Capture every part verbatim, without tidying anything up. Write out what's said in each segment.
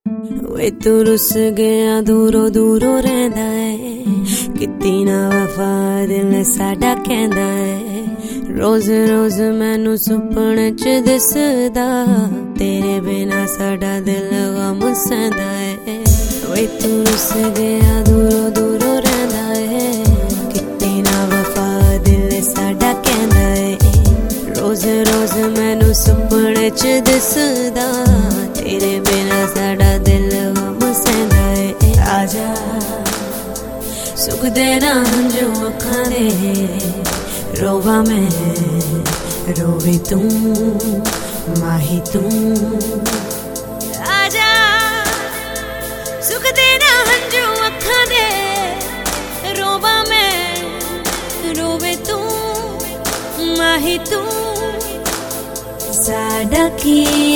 वे तू रुस गया दूरों दूरों रहंदा है, कितनी ना वफा दिल साडा कहंदा है। रोज रोज मैनू सुपने च दिसदा, तेरे बिना साडा दिल गम सहंदा है। वे तू रुस गया दूरों दूरों रहंदा है, कितनी ना वफा दिल साडा कहंदा है। रोज रोज मैनू सुपने च दिसदा, तेरे बिना साडा दिल गम सहंदा है। आजा सुख देना हंजू अखां दे, रोवा मैं रोवे तू माही तू। आजा सुख देना हंजू अखां दे, रोवा मैं रोवे तू माही तू। साडा की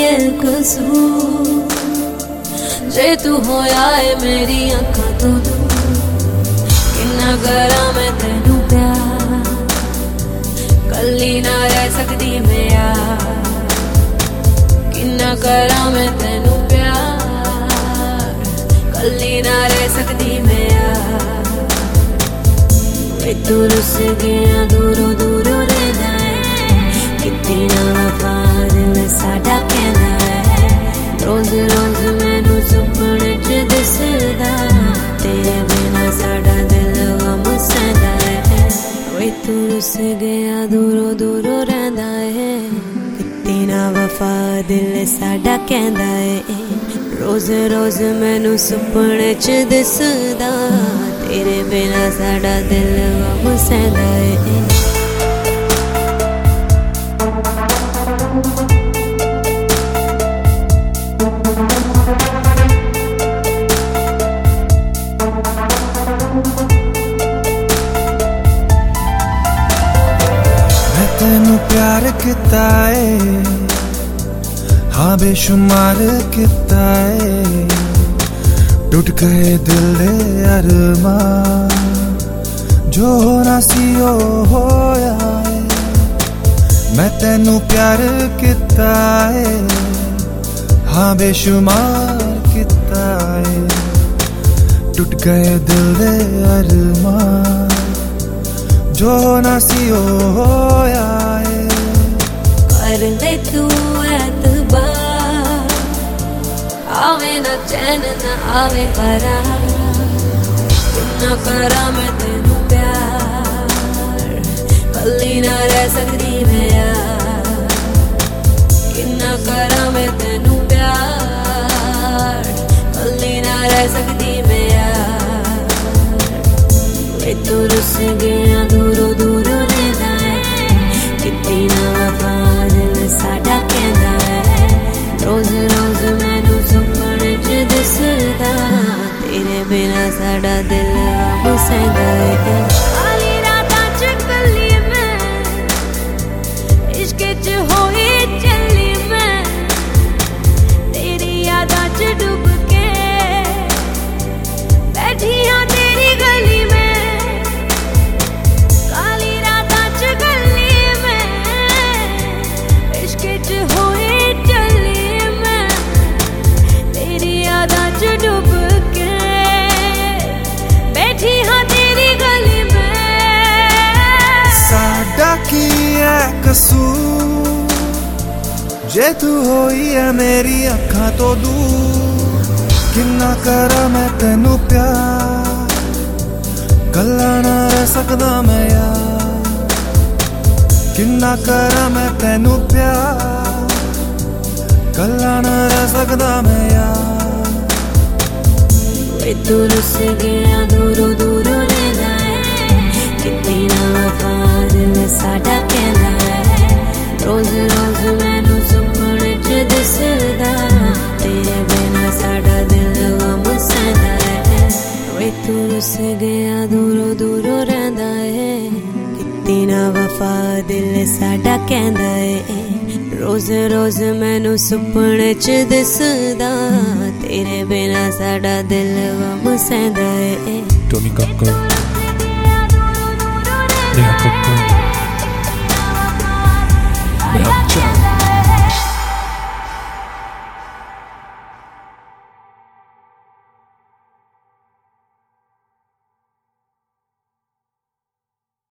कसूर जे तू होया है मेरी अखां तो दूर। किन्ना करा मैं तेनू प्यार, कल्ली ना रह सकदी मैं यार। किन्ना करा मैं तेनू प्यार, कल्ली ना रह सकदी मैं यार। वे तू रुस गया दूरों दूरों रहंदा है, कितनी ना वफा दिल साडा कहंदा है। रोज रोज मैनू सुपने च दिसदा, तेरे बिना साडा दिल गम सहंदा है। वे तू रुस गया दूरों दूरों रहंदा है, कितनी ना वफा दिल साडा कहंदा है। रोज रोज मैनू सुपने च दिसदा, तेरे बिना साडा दिल गम सहंदा है। तेनू प्यार किता है, हाँ बेशुमार किता है। टूट गए दिल दे अरमान, जो होना सी ओ होया है। मैं तेनू प्यार किता है, हाँ बेशुमार किता है। टूट गए दिल दे अरमान, जो ना सी होया है। कर ले तू एतबार, आवे ना चैन ना आवे करार। किन्ना करा मैं तेनू प्यार, कल्ली ना रह सकदी मैं यार। किन्ना करा मैं तेनू प्यार, कल्ली ना रह सकदी मैं यार। वे तू रुस गया दूरों दूरों रहंदा है, कितनी ना वफा दिल साडा कहंदा है। रोज रोज मैनू सुपने च दिसदा, तेरे बिना साडा दिल गम सहंदा है। काली रातां च कल्ली मैं, इश्क च होई चली मैं। तेरी यादां च डुब के बैठी हां तेरी गली में। डूब के बैठी हाँ तेरी गली में। साडा की है कसूर, जे तू होई है मेरी अखां तो दूर। किन्ना करा मैं तेनू प्यार, कल्ला ना रह सकदा मैं यार। किन्ना करा मैं तेनू प्यार, कल्ला ना रह सकदा मैं यार। वे तू रुस गया दूरों दूरों रहंदा है, कितनी ना वफा दिल साडा कहंदा है। रोज रोज मैनू सुपने च दिसदा, तेरे बिना साडा दिल गम सहंदा है। वे तू रुस गया दूरों दूरों रहंदा है, कितनी ना वफा दिल साडा कहंदा है। रोज रोज मैनू सुपने च दिसदा, तेरे बिना साडा दिल गम सहंदा है। Tommy Cocker, Neha Cocker, Neha